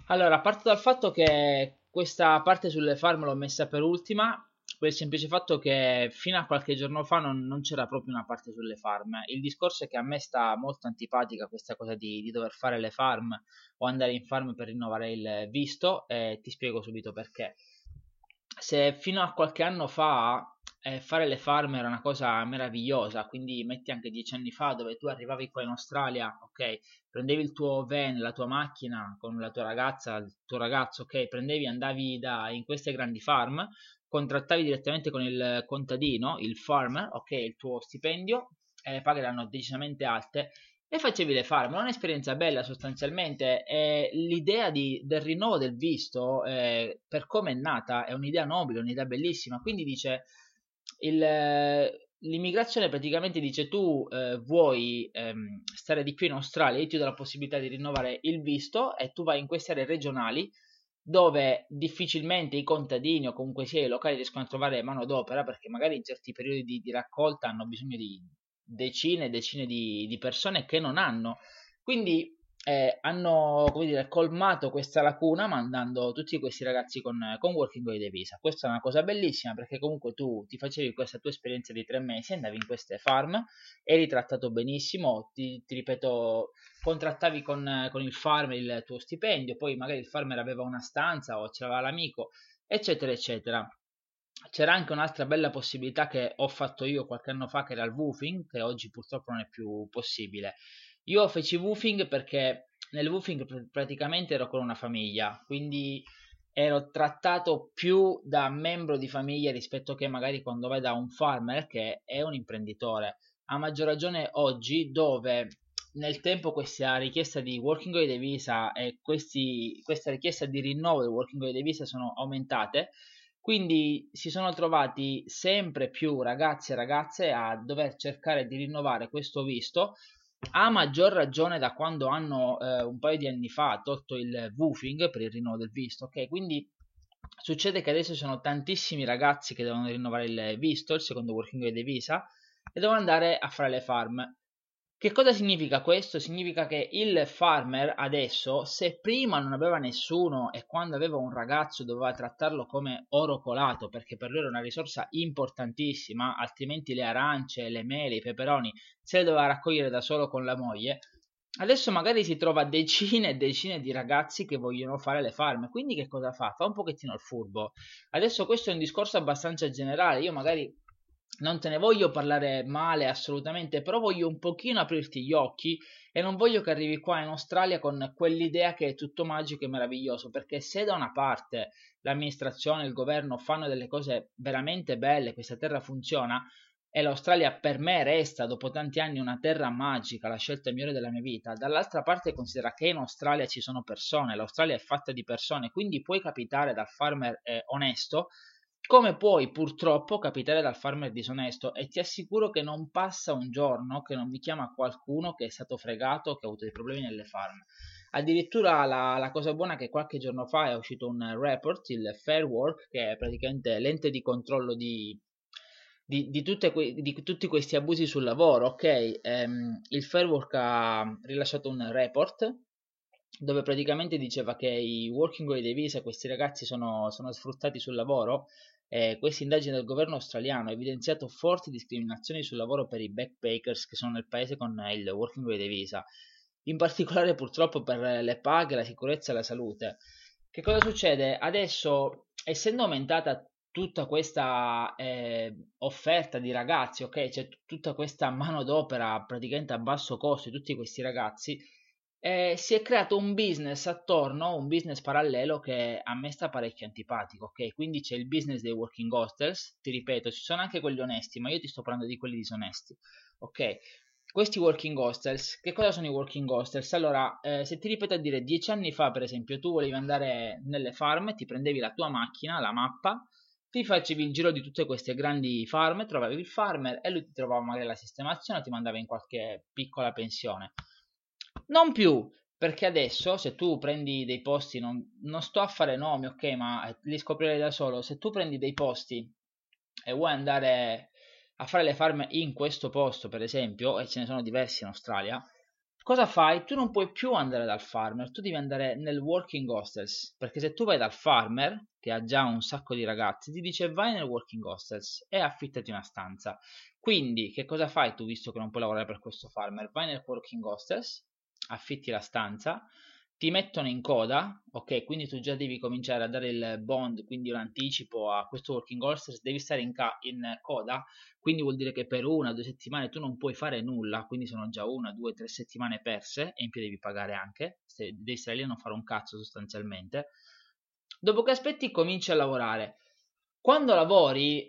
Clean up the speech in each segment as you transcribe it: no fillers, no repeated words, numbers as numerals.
Allora, parto dal fatto che questa parte sulle farm l'ho messa per ultima, per il semplice fatto che fino a qualche giorno fa non c'era proprio una parte sulle farm. Il discorso è che a me sta molto antipatica questa cosa di dover fare le farm o andare in farm per rinnovare il visto, e ti spiego subito perché. Se fino a qualche anno fa fare le farm era una cosa meravigliosa, quindi metti anche 10 anni fa dove tu arrivavi qua in Australia, ok, prendevi il tuo van, la tua macchina con la tua ragazza, il tuo ragazzo, ok, prendevi, andavi in queste grandi farm, contrattavi direttamente con il contadino, il farmer, ok, il tuo stipendio, e le paghe erano decisamente alte e facevi le farm. È un'esperienza bella sostanzialmente. E l'idea del rinnovo del visto, per come è nata, è un'idea nobile, un'idea bellissima. Quindi dice l'immigrazione praticamente dice tu vuoi stare di più in Australia, io ti do la possibilità di rinnovare il visto e tu vai in queste aree regionali dove difficilmente i contadini o comunque sia i locali riescono a trovare manodopera perché magari in certi periodi di raccolta hanno bisogno di decine e decine di persone che non hanno. Quindi hanno, come dire, colmato questa lacuna mandando tutti questi ragazzi con Working Holiday Visa. Questa è una cosa bellissima perché comunque tu ti facevi questa tua esperienza di 3 mesi, andavi in queste farm, eri trattato benissimo, ti ripeto, contrattavi con il farmer il tuo stipendio, poi magari il farmer aveva una stanza o c'era l'amico, eccetera, eccetera. C'era anche un'altra bella possibilità che ho fatto io qualche anno fa, che era il woofing, che oggi purtroppo non è più possibile. Io feci woofing perché nel woofing praticamente ero con una famiglia, quindi ero trattato più da membro di famiglia rispetto che magari quando vai da un farmer che è un imprenditore. A maggior ragione oggi, dove nel tempo questa richiesta di Working Holiday Visa e questa richiesta di rinnovo del Working Holiday Visa sono aumentate, quindi si sono trovati sempre più ragazzi e ragazze a dover cercare di rinnovare questo visto, a maggior ragione da quando hanno un paio di anni fa tolto il woofing per il rinnovo del visto, ok? Quindi succede che adesso ci sono tantissimi ragazzi che devono rinnovare il visto, il secondo Working Holiday Visa, e devono andare a fare le farm. Che cosa significa questo? Significa che il farmer adesso, se prima non aveva nessuno e quando aveva un ragazzo doveva trattarlo come oro colato, perché per lui era una risorsa importantissima, altrimenti le arance, le mele, i peperoni se le doveva raccogliere da solo con la moglie, adesso magari si trova decine e decine di ragazzi che vogliono fare le farm. Quindi che cosa fa? Fa un pochettino il furbo. Adesso questo è un discorso abbastanza generale, io magari non te ne voglio parlare male assolutamente, però voglio un pochino aprirti gli occhi e non voglio che arrivi qua in Australia con quell'idea che è tutto magico e meraviglioso, perché se da una parte l'amministrazione, il governo fanno delle cose veramente belle, questa terra funziona e l'Australia per me resta dopo tanti anni una terra magica, la scelta migliore della mia vita, dall'altra parte considera che in Australia ci sono persone, l'Australia è fatta di persone, quindi puoi capitare dal farmer onesto come puoi purtroppo capitare dal farmer disonesto e ti assicuro che non passa un giorno che non mi chiama qualcuno che è stato fregato o che ha avuto dei problemi nelle farm. Addirittura la cosa buona è che qualche giorno fa è uscito un report, il Fair Work, che è praticamente l'ente di controllo di tutti questi abusi sul lavoro, ok? Il Fair Work ha rilasciato un report dove praticamente diceva che i working holiday visa, questi ragazzi sono sfruttati sul lavoro. Questa indagine del governo australiano ha evidenziato forti discriminazioni sul lavoro per i backpackers che sono nel paese con il working holiday visa, in particolare purtroppo per le paghe, la sicurezza e la salute. Che cosa succede? Adesso, essendo aumentata tutta questa offerta di ragazzi, ok? C'è tutta questa manodopera praticamente a basso costo di tutti questi ragazzi, si è creato un business attorno, un business parallelo che a me sta parecchio antipatico, ok? Quindi c'è il business dei working hostels, ti ripeto, ci sono anche quelli onesti, ma io ti sto parlando di quelli disonesti, ok? Questi working hostels, che cosa sono i working hostels? Allora, se ti ripeto a dire 10 anni fa, per esempio, tu volevi andare nelle farm, ti prendevi la tua macchina, la mappa, ti facevi il giro di tutte queste grandi farm, trovavi il farmer e lui ti trovava magari la sistemazione, ti mandava in qualche piccola pensione. Non più, perché adesso se tu prendi dei posti, non sto a fare nomi, ok, ma li scoprirei da solo. Se tu prendi dei posti e vuoi andare a fare le farm in questo posto, per esempio, e ce ne sono diversi in Australia, cosa fai? Tu non puoi più andare dal farmer, tu devi andare nel working hostels, perché se tu vai dal farmer, che ha già un sacco di ragazzi, ti dice vai nel working hostels e affittati una stanza. Quindi, che cosa fai tu, visto che non puoi lavorare per questo farmer? Vai nel working hostels, affitti la stanza, ti mettono in coda, ok? Quindi tu già devi cominciare a dare il bond, quindi un anticipo a questo working hostels, devi stare in coda, quindi vuol dire che per 1 o 2 settimane tu non puoi fare nulla, quindi sono già 1, 2, 3 settimane perse e in più devi pagare anche, devi stare lì a non fare un cazzo sostanzialmente. Dopo che aspetti cominci a lavorare. Quando lavori,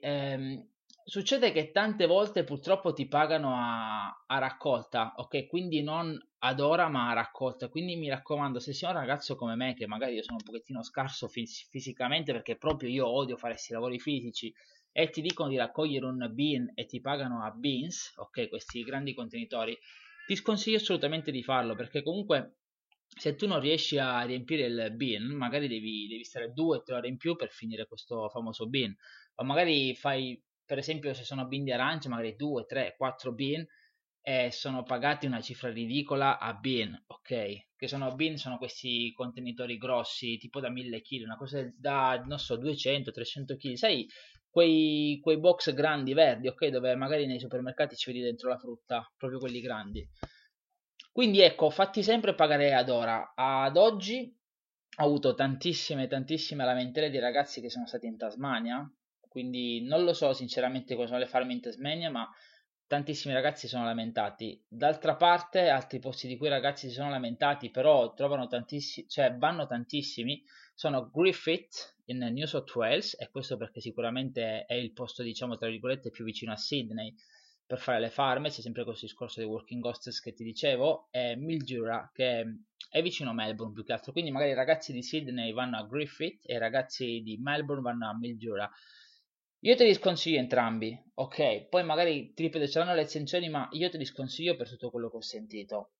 succede che tante volte purtroppo ti pagano a raccolta, ok? Quindi non ad ora ma a raccolta. Quindi mi raccomando, se sei un ragazzo come me, che magari io sono un pochettino scarso fisicamente perché proprio io odio fare questi lavori fisici e ti dicono di raccogliere un bean e ti pagano a beans, ok? Questi grandi contenitori, ti sconsiglio assolutamente di farlo perché comunque se tu non riesci a riempire il bin, magari devi stare 2 o 3 ore in più per finire questo famoso bin. O magari fai, per esempio, se sono bin di arancia, magari 2, 3, 4 bin e sono pagati una cifra ridicola a bin, ok? Che sono bin, sono questi contenitori grossi, tipo da 1000 kg, una cosa da, non so, 200, 300 kg. Sai, quei box grandi verdi, ok? Dove magari nei supermercati ci vedi dentro la frutta, proprio quelli grandi. Quindi ecco, fatti sempre pagare ad ora. Ad oggi ho avuto tantissime lamentele di ragazzi che sono stati in Tasmania, quindi non lo so sinceramente cosa sono le farm in Tasmania, ma tantissimi ragazzi si sono lamentati. D'altra parte, altri posti di cui i ragazzi si sono lamentati, però trovano tantissimi, cioè vanno tantissimi, sono Griffith in New South Wales, e questo perché sicuramente è il posto, diciamo, tra virgolette, più vicino a Sydney per fare le farm, c'è sempre questo discorso dei working hostels che ti dicevo, e Mildura che è vicino a Melbourne più che altro, quindi magari i ragazzi di Sydney vanno a Griffith e i ragazzi di Melbourne vanno a Mildura. Io te li sconsiglio entrambi, ok? Poi magari ti ripeto, saranno le eccezioni, ma io te li sconsiglio per tutto quello che ho sentito.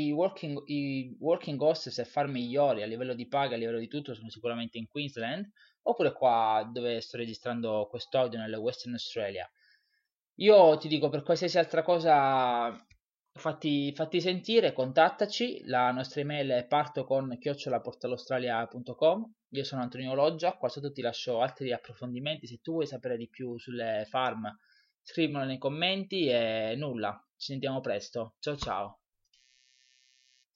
I working hostels e farm migliori a livello di paga, a livello di tutto, sono sicuramente in Queensland, oppure qua dove sto registrando questo audio nella Western Australia. Io ti dico, per qualsiasi altra cosa, fatti sentire, contattaci. La nostra email è partocon@portalaustralia.com. Io sono Antonio Loggia, qua sotto ti lascio altri approfondimenti. Se tu vuoi sapere di più sulle farm, scrivimelo nei commenti e nulla. Ci sentiamo presto. Ciao ciao.